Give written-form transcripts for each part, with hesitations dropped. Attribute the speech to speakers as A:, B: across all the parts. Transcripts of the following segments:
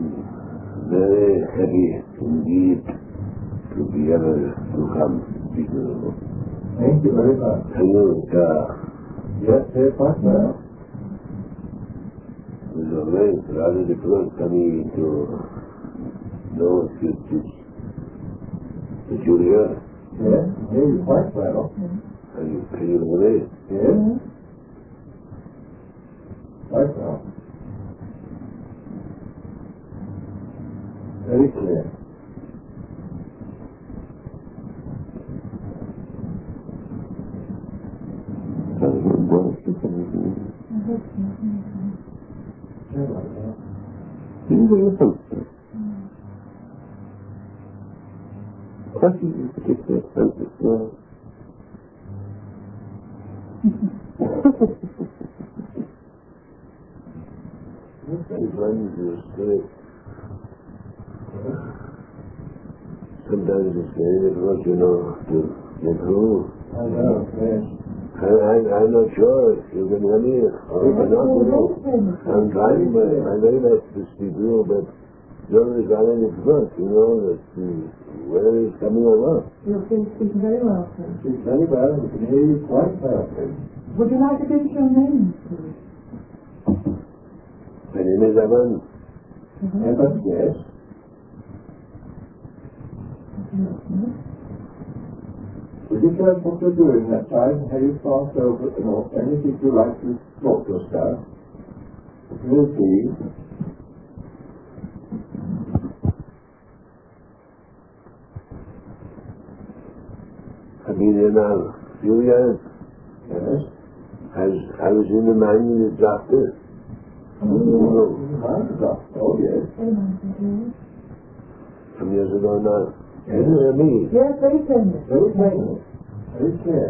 A: very happy indeed to be able to come to you.
B: Thank you very much. Yes, quite well.
A: It was always rather difficult for me to know if that you're here.
B: Yes, you quite well.
A: Are you clear away?
B: Yes. Quite well. Very clear.
A: Sometimes it's very difficult, to get through.
B: I know, yes.
A: I'm not sure if you can hear me or not. I'm trying my very best to speak to you, but you're regarding it first, that the weather is coming over.
C: You're speaking very well, sir.
B: Speak very well, we can hear you quite well.
C: Would you like to give us your name, please?
A: My name is Evan.
B: Evan, yes. Would you tell us what you're doing that time? Have you passed over anything you like to talk to us about? We'll see.
A: I've been here now a few years.
B: Yes.
A: I was in the mine with the doctor.
B: Oh, yes.
A: Some years ago now.
B: Yes.
A: You hear me?
C: Yes, very plainly.
B: Very plainly. Very clear.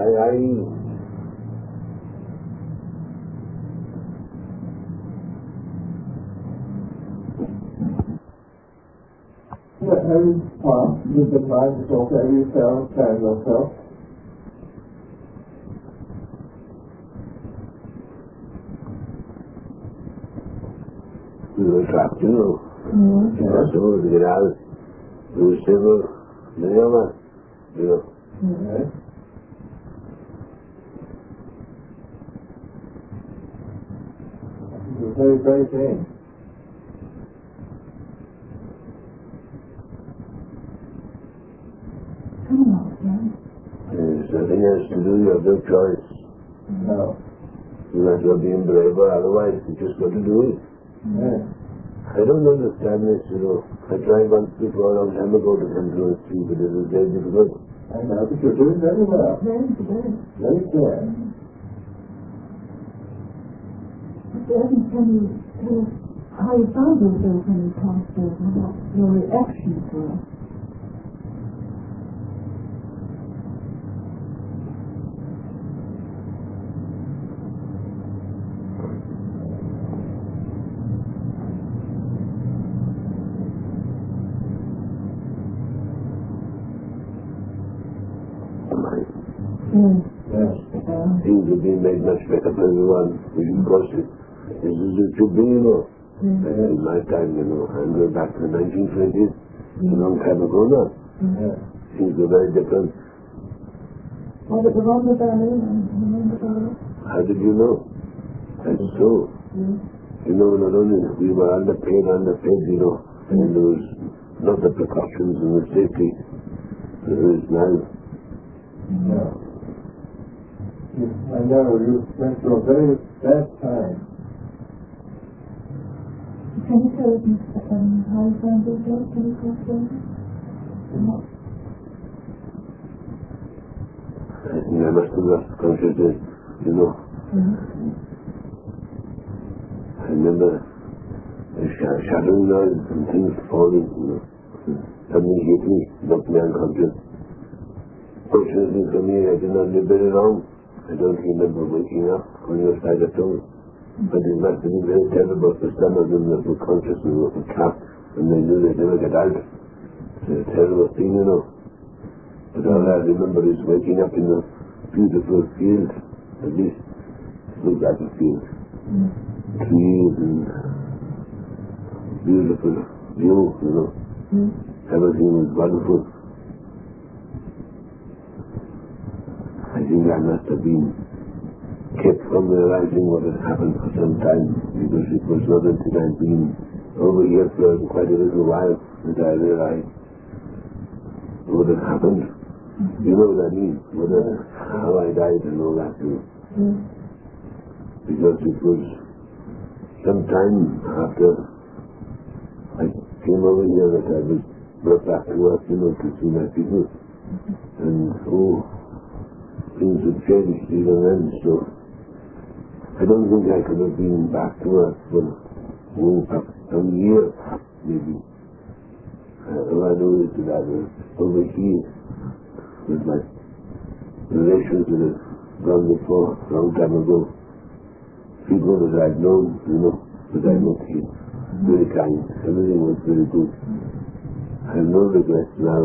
B: Have you passed with the mind to talk to yourself, tell yourself?
A: We were trapped,
C: Yes.
A: So to get out, we were several, many of us,
B: Yes. You're very, very plain.
C: Come on, sir.
A: There's nothing else to do, you have no choice.
B: No.
A: You might as well be braver, otherwise you just got to do it.
B: Yes.
A: I don't understand this, I tried once before a long time ago to control it too, but it was very difficult.
B: I know, but you're doing very well.
C: Very good.
B: Very clear.
C: Mr. Evans, can you tell us how you found yourself when you passed over and what your reactions were?
B: Yes.
A: Things have been made much better for everyone. We should cross it. This is it should be, In my time, I'm going back to the 1920s, a long time ago now.
B: Yes.
A: Things were very different.
C: Was it the Ronda Valley and the Valley?
A: How did you know? That's so. Not only we were underpaid, and there was not the precautions and the safety there is now.
B: No. I know, you went through a very bad time.
C: Can you tell us, Mr. Evans, how you found yourself when you crossed over?
A: I think I must have lost consciousness, I remember a shuddering noise and things falling, Something hit me, knocked me unconscious. Fortunately for me, I did not live very long. I don't remember waking up on your side at all. But it must have been very terrible for some of them that were conscious and were trapped and they knew they'd never get out. It's a terrible thing, But all I remember is waking up in a beautiful field, at least it looked like a field. Trees and beautiful view, you know. Everything was wonderful. I think I must have been kept from realizing what had happened for some time, because it was not until I'd been over here for quite a little while that I realized what had happened. You know what I mean? How I died and all that too. Because it was some time after I came over here that I was brought back to work, you know, to see my people. And things had changed even then, so I don't think I could have been back to work for a year, maybe. All I know is that I was over here with my relations that had gone before, a long time ago. People that I'd known, you know, that I met here. Very kind. Everything was very good. I have no regrets now.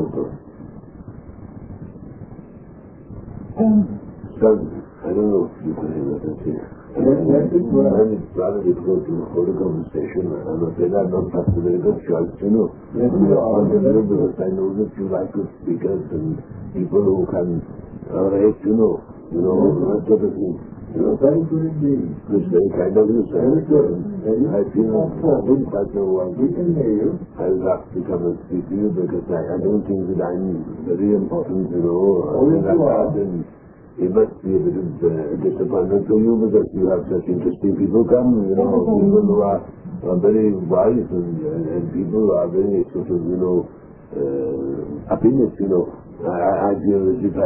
A: So, I don't know if you can hear what I say. And it's rather difficult to hold a conversation. I'm afraid I'm not such a very good choice, you know. Because I know that you like good speakers and people who can relate, you know, that sort of thing.
B: Very good indeed.
A: It's very kind of you, sir.
B: Very good.
A: I feel I didn't quite know why.
B: We can hear you.
A: I was asked to come and speak to you because I don't think that I'm very important, you know. And it must be a bit of disappointment to you because you have such interesting people come, you know, people who are very wise and people who are very sort of, you know, happiness, you know. I feel as if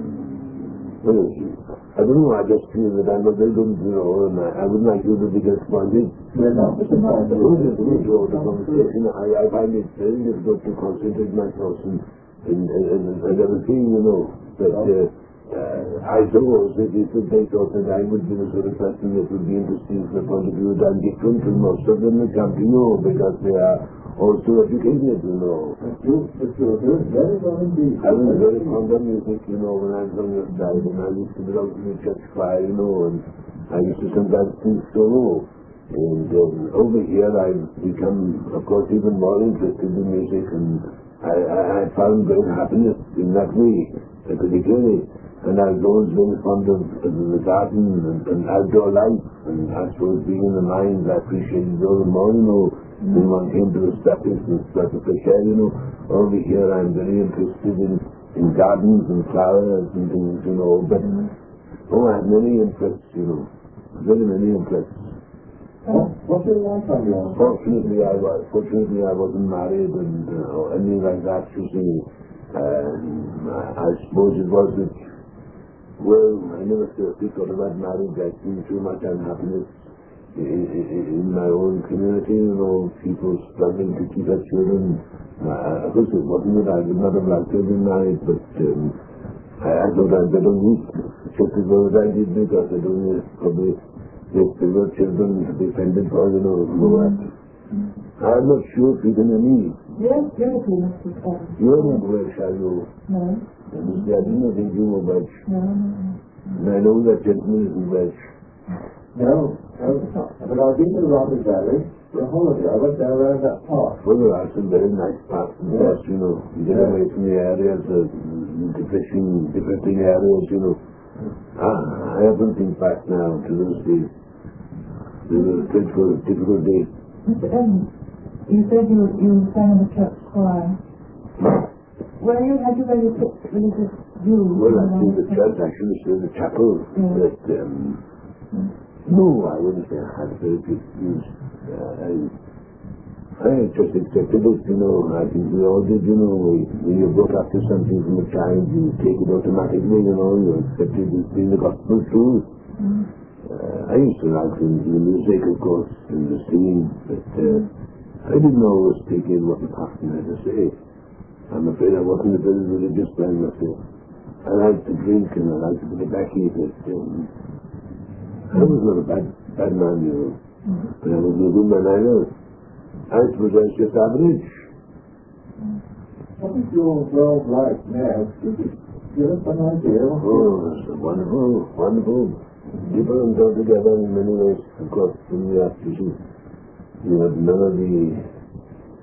A: I don't know, I just feel that I'm a very good, you know, and I would like you to be disappointed.
B: We're not disappointed.
A: The conversation, I find it very difficult to concentrate myself in everything, you know, but I suppose that if they thought that I would be the sort of person that would be interested from the point of view that I'm different from most of them that come to know because they are also educated, you know.
B: Very well indeed.
A: I was very fond of music, you know, when I was on your side, and I used to belong to the church choir, you know, and I used to sometimes sing solo. And over here I've become, of course, even more interested in music, and I found great happiness in that way, particularly. And I've always been fond of the garden and outdoor life, and I suppose being in the mines, I appreciated all the more, you know, when one came to the steppings and stuff of fresh air, you know. Over here I'm very interested in gardens and flowers and things, you know, but I have many interests, you know, very many interests.
B: What's your life on your own?
A: Fortunately I wasn't married or anything like that, you see. I suppose it was that, well, I never thought about marriage. I seen too much unhappiness in my own community, you know, people struggling to keep their children. Of course, it wasn't that I would not have liked to have been married, but I thought I'd better wait just as well as I did because I don't probably get the children to be offended for, you know, I'm not sure if you can hear me.
C: Yes, beautiful, Mr. Scott.
A: You're not Welsh, are you?
C: No.
A: I didn't think you were Welsh.
C: No.
A: And I know that gentleman isn't Welsh.
B: No. But I've been to the Rocky Valley for a holiday. I went there around that park.
A: Well, there are some very nice parks and stuff, you know. You get away from the areas, depressing areas, you know. I haven't think back now to those days. They were difficult days.
C: Mr. Evans, you said you sang in the church choir. Had you very religious views?
A: Well, I think the church, I should have said the chapel, but no, I wouldn't say I had very good views. I just accepted it, you know. I think we all did, you know. When you're brought up to something from a child, you take it automatically, you know. You accept it as being the gospel truth. I used to like the music, of course, and the singing, but I didn't always take in what the pastor had to say. I'm afraid I wasn't a very religious man myself. I liked to drink and I liked to be backy, but I was not a bad man, you know. But I was a good man either. I suppose I was just average.
B: What is your world like now? Give us an idea.
A: Oh, it's wonderful. Different altogether in many ways, of course, from the afternoon. You have none of the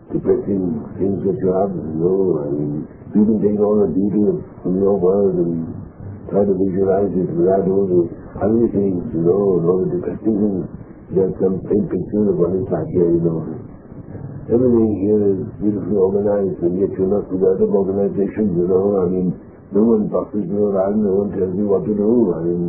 A: depressing things that you have, I mean, you can take all the beauty from your world and try to visualize it without all the ugly things, and all the depressing things. There's some faint picture of what it's like here, Everything here is beautifully organized, and yet you're not without of organization, I mean, no one bosses you around, no one tells you what to do. I mean,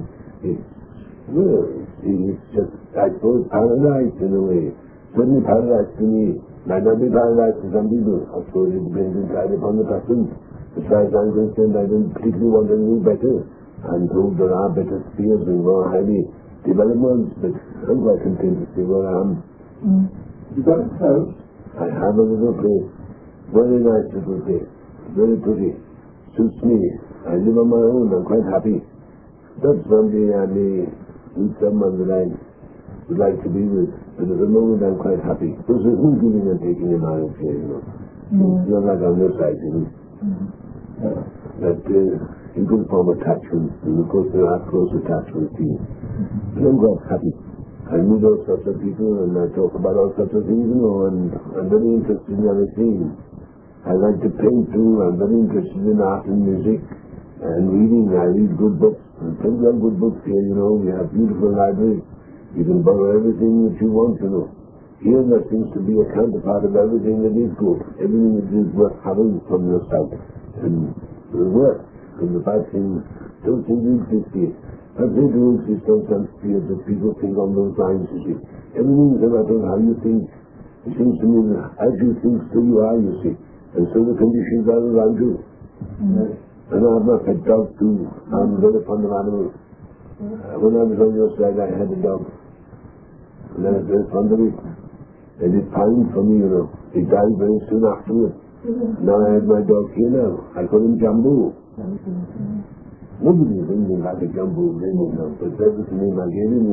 A: it's just, I suppose, paradise in a way. Certainly paradise to me. Might not be paradise to some people. I suppose it depends entirely upon the person. As far as I'm concerned, I don't particularly want to do better. I'm told there are better spheres and more highly developed ones, but I'm quite content to stay where I am.
B: You got a house?
A: I have a little place. Very nice little place. Very pretty. Suits me. I live on my own. I'm quite happy. Perhaps someday I may meet someone that I would like to be with. But at the moment I'm quite happy. Because there's no giving and taking in marriage here, It's not like on this side, But you can form attachments, and of course there are close attachments to you. And I'm quite happy. I meet all sorts of people, and I talk about all sorts of things, and I'm very interested in other things. I like to paint too. I'm very interested in art and music and reading. I read good books. And plenty of good books here, We have beautiful libraries. You can borrow everything that you want, Here there seems to be a counterpart of everything that is good. Everything that is worth having from your sight. And the worst and the bad things don't seem to exist here. But they do exist on some spheres that people think on those lines, Everything is a matter of how you think. It seems to me that as you think, so you are, And so the conditions are around you. And I have my pet dog too. I'm very fond of animals. When I was on your side, I had a dog. And I was very fond of it. And it pined for me, It died very soon afterwards. Now I have my dog here now. I call him Jumbo. Nobody is anything like a Jumbo name, but that was the name I gave him,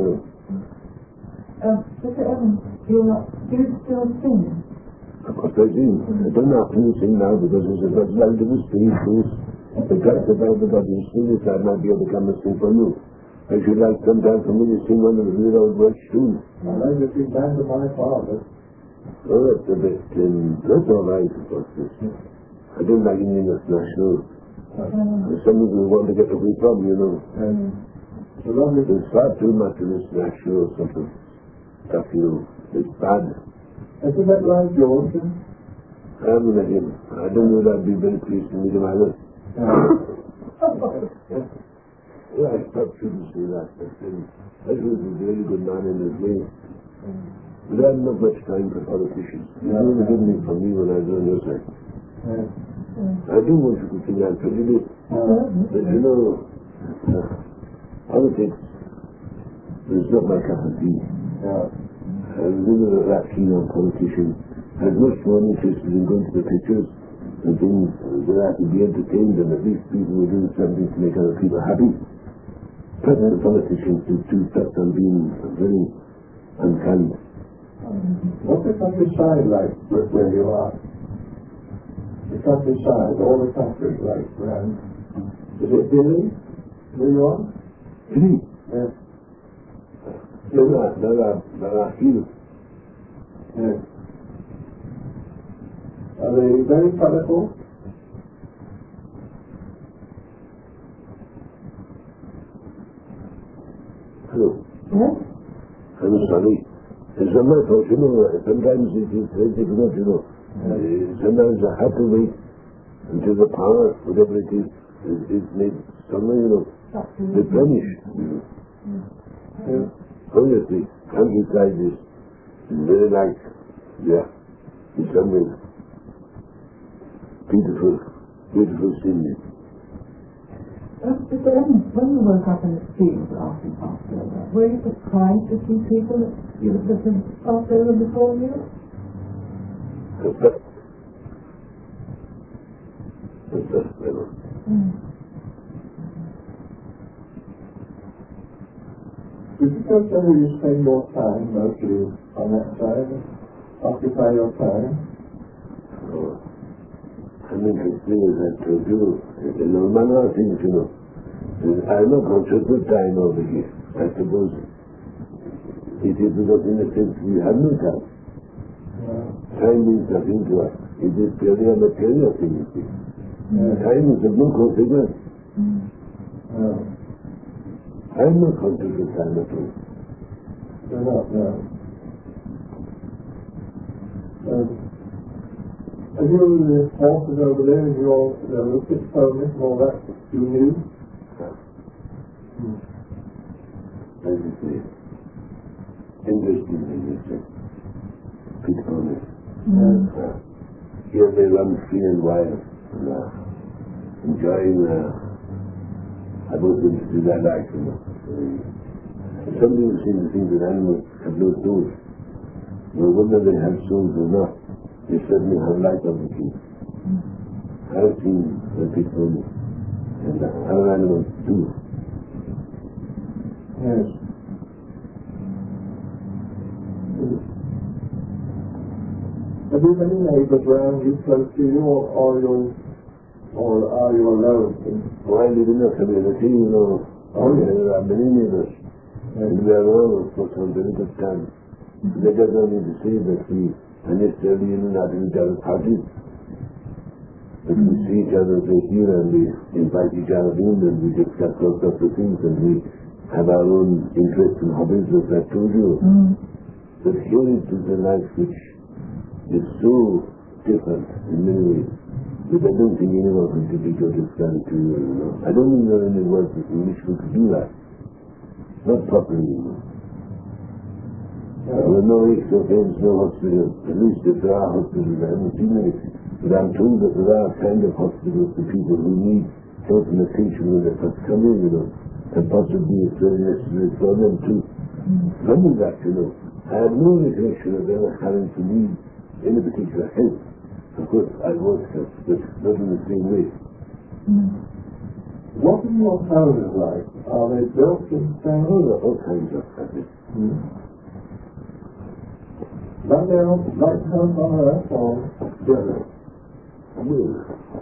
C: Mr. Evans, do you still sing?
A: Of course I do. I don't have to sing now because it's a very relatively stage. The fact that everybody is singing, I might be able to come and sing for you. I should like sometime for me to sing one of the real old Welsh tunes.
B: I'd like to sing back to my father.
A: Oh, that's a bit, that's all right, of course. I don't like Indian national. There's something we want to get away from, There's far too much of this national sort of stuff, It's bad.
B: Isn't that right, George?
A: I haven't met him. I don't know that I'd be very pleased to meet him either. Yeah, I perhaps shouldn't say that, but I was a very good man in his way. But I have not much time for politicians. He only did me for me when I was on your side. I do want you to think I'm prejudiced. But politics is not my cup of tea. I'm really that keen on politicians. I'm much more interested in going to the pictures and things that I can be entertained, and at least people who do something to make other people happy. Perhaps the politicians do too. Perhaps I'm being very unkind.
B: What's the countryside like where you are? The countryside, all the country, like around. Is it hilly where you are?
A: Hilly?
B: Yes.
A: There are hills.
B: Yes. Are they very colourful?
A: Hello.
C: Yes?
A: I'm sorry. It's not my fault, sometimes it is very difficult, Sometimes I have to wait until the power, whatever it is made somewhere, replenished. Oh yes, the countryside is very nice. Yeah, in some ways. Beautiful scenery.
C: Mr. Evans, when you woke up in the field after Australia, were you surprised to see people that you had lived in Australia before you?
A: That's better.
B: Could you tell us where you spend your time mostly on that side? Occupy your time?
A: I'm interested in that to do. No matter things, I'm not conscious of time over here. I suppose it is because in a sense we have no time. Time means nothing to us. It is purely a material thing, you see. Time is of no consequence. I am not conscious of time at all.
B: You're not, no. Have you the horses over there and your Lucas ponies and all that you knew?
A: As you say, interesting thing is that people here they run free and wild and enjoying about them to do that life, you know. Some people seem to think that animals have no souls. Well, whether they have souls or not, they certainly have life of the king. I have seen the people and other animals too.
B: Yes. Have you many neighbors around you close to you, or are you alone?
A: Well, I live in a community, you know. There are many neighbors. And we are all, of course, on very good terms. That does not mean to say that we are necessarily in and out of each other's parties. But we see each other here and we invite each other in and we discuss all sorts of things and we have our own interests and hobbies, as I told you. But here it is a life which is so different in many ways that I don't think anyone can depict or describe to you, you know. I don't think there are any words in which we could do that. Not properly, you know. There are no aches or pains, no hospitals. At least if there are hospitals, I haven't seen any. But I'm told that there are kind of hospitals for people who need help and attention when they're first coming, you know. And possibly it's very necessary for them to come with that, you know. I have no recollection of ever having to need any particular help. Of course, I was helped, but not in the same way.
B: What are your houses like? Are they built in stone?
A: Oh, there are all kinds of houses.
B: Like their own, like house on earth, or different?
A: Well,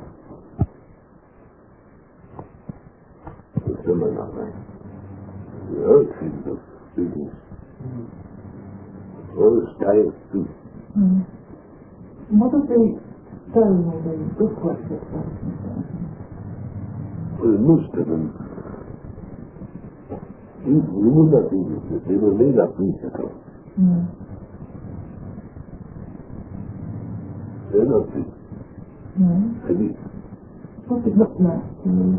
A: some are not like the all kinds of business. All styles too.
C: What are the stone or the brickwork that's like?
A: Well, most of them, you would not think that they were made up recently. They're not big. Heavy.
C: What does it look like to you?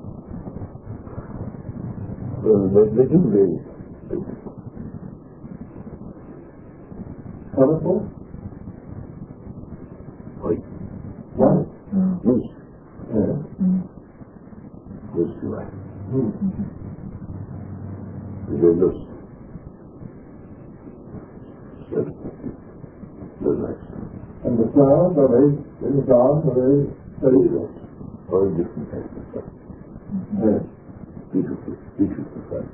A: Well, they do vary.
B: Colorful?
A: White.
B: White?
A: Most.
B: Yeah.
A: Most white. They're lost. They're nice.
B: And the flowers, are they in the garden, are they
A: Very all different kinds of stuff.
B: Yes.
A: Beautiful, beautiful flowers.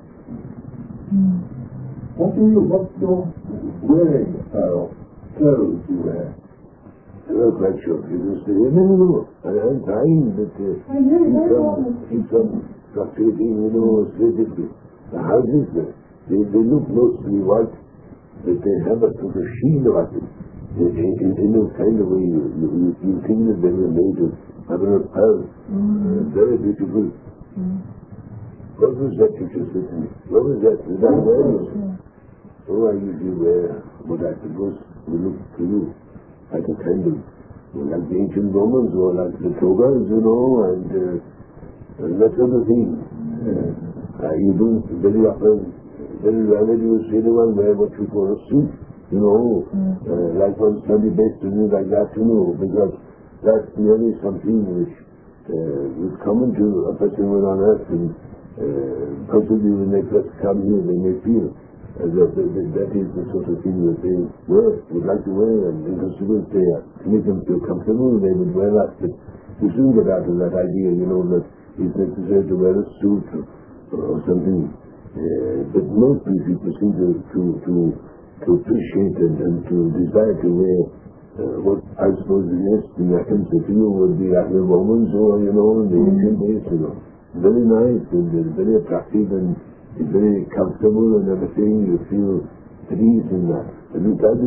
B: What's your wearing apparel? Clothes you wear?
A: I'm not quite sure. You can say, no. I'm trying, but keep on fluctuating, you know, strategically. The houses, they look mostly white, but they have a sort of sheen about them. In a kind of way, you think that they were made of mother of pearl. Very beautiful. What was that you just said to me? What was that? Did I wear it? Oh, I usually wear what I suppose will look to you like a kind of, like the ancient Romans or like the togas, you know, and that sort of thing. You don't very often, very rarely do you see anyone wear what you call a suit, you know, like on Sunday best to do like that, you know, because that's merely something which is common to a person when on earth, and possibly when they first come here they may feel that is the sort of thing that they would like to wear, and in consequence they to make them feel comfortable they would wear that, but you soon get out of that idea, you know, that it's necessary to wear a suit or something, but mostly people seem to appreciate and to desire to wear what I suppose in essence the view would be like the Romans or, you know, in the ancient days, you know. Very nice and very attractive and it's very comfortable and everything. You feel at ease in that. At least I do.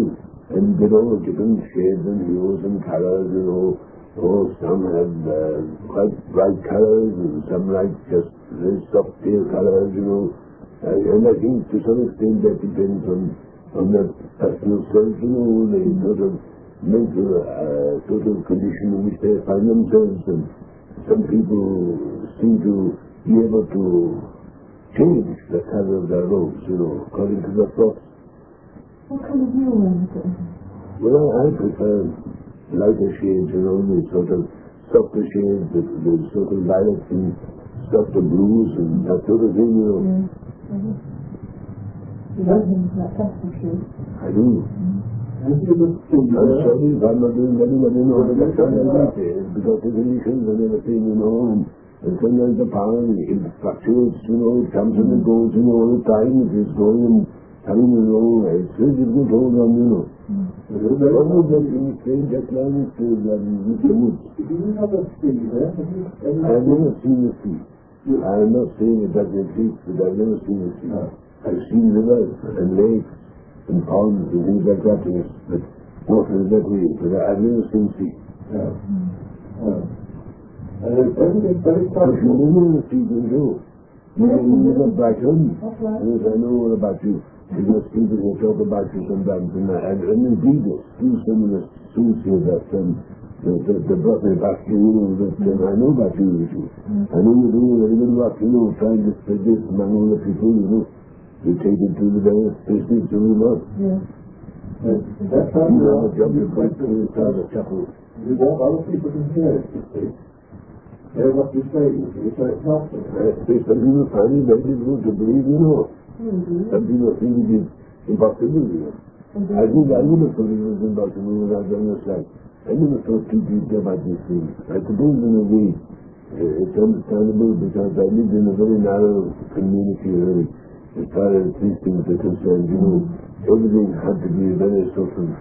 A: and different shades and hues and colors, some have quite bright colors, and some like just very soft pale colors, and I think to some extent that depends on the personal self, the sort of mental sort of condition in which they find themselves, and some people seem to be able to change the color of their robes, according to their thoughts.
C: What kind of view is it?
A: Well, I prefer lighter shades, the sort of softer shades, the sort of lilacs and softer blues and that sort of thing,
C: Yes. You like them like pastel shades?
A: I do.
B: And if you look through
A: I'm sorry if I'm not doing very well in all the time I do because the conditions and everything, and sometimes the power, it fluctuates, it comes and it goes, all the time, it is going and coming along, it's very difficult to hold on, But almost like in the same deadline is Mr. Woods.
B: Do you have a sea there?
A: I have never seen the sea. I am not saying it doesn't exist, but I've never seen the sea.
B: No.
A: I've seen rivers and lakes and ponds and things like that, but water is that way, but I've never seen the sea.
B: No. No. And everything's very
A: But you
B: comfortable.
A: live in the sea, you do. You live at Brighton.
C: That's right.
A: Yes, I know all about you. Because people will talk about you sometimes, and indeed, still some of the students here that brought me back to that I know about you, I know you're doing very good work, trying to spread this among all the people, you take it to the various places to the work.
C: Yes.
B: That's how
A: You
B: you
A: have a job to
B: are.
A: break through inside the chapel.
B: You want other people to hear it, you see. Hear what you say, so it helps them.
A: Some people find it very difficult to believe, Some people think it is impossible, I think I never thought it was impossible when I've done this life. I never thought too deeply about these things. I suppose in a way it's understandable because I lived in a very narrow community really, as far as these things are concerned, everything had to be very sort of,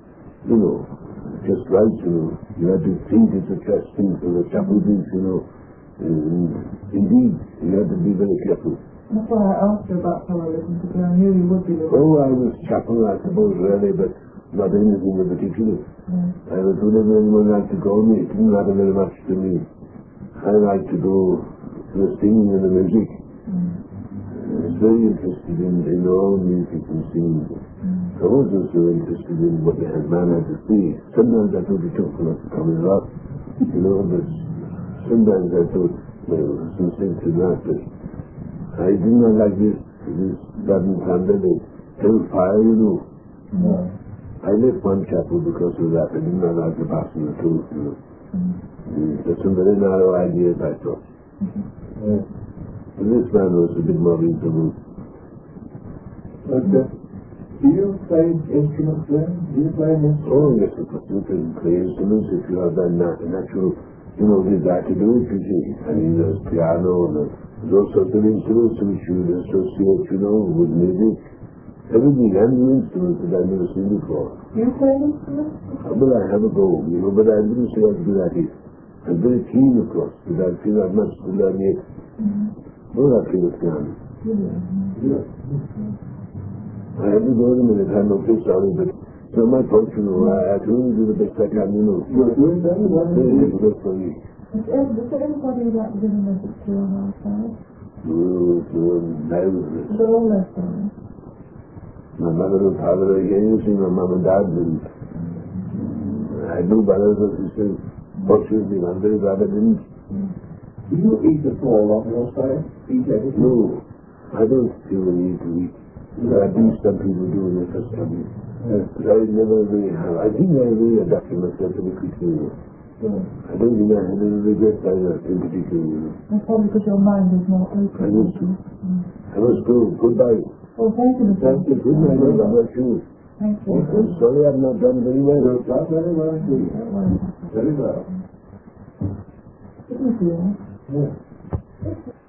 A: just right, You had to think it's a church thing for the chapel things, and indeed, you had to be very careful.
C: That's why I asked you about pluralism, because I knew you would be the one.
A: Oh, I was chapel, I suppose, really, but not anything in particular. I was whatever anyone liked to call me. It didn't matter very much to me. I liked to go to the singing and the music. I was very interested in all music and singing. I was also interested in what the man had to say. Sometimes I thought it took for us to come in rough, but sometimes I thought, well, there was some sense in that, but I did not like this blood and thunder, the hellfire,
B: No.
A: I left one chapel because of that. I did not like the pastor at all, There's some very narrow ideas, I thought.
B: Yes.
A: But this man was a bit more reasonable.
B: But, do you play instruments then? Do you play an instrument?
A: Oh, yes, of course, you can play instruments if you have that natural, desire to do it, you see. I mean, there's piano and there's all sorts of instruments which you would associate, with music. Everything and new instruments that I've never seen before.
C: Do you play instruments?
A: Well, I have a go, but I wouldn't say I'm good at it. I'm very keen, of course, but I feel I've much to learn yet. Well, I feel it's gone.
B: Yes.
A: I have to go in a minute, I'm not so sorry, but it's not my fault, I can only do the best I can,
B: You're doing very well.
A: It's very difficult for me.
C: Does everybody like to do the music to on our side? They're all listening.
A: My mother and father are again, my mom and dad, and I have no brothers or sisters. Fortunately, I'm very glad I didn't.
B: Do you eat at all on your side? Eat everything?
A: No, I don't feel the need to eat. But I do, some people do when they first come in.
B: Yes.
A: But I never really have. I think I really adapted myself to the quickly. I don't think I had any regrets either, in particular.
C: That's probably because your mind is more open.
A: I think so. I must go. Goodbye.
C: Well, thank you, Mr.
A: Thank you. Good night. God bless you.
C: Thank you.
A: I'm sorry I've not done very well.
B: You've done very well indeed. Very well.
C: It was you.
B: Yes.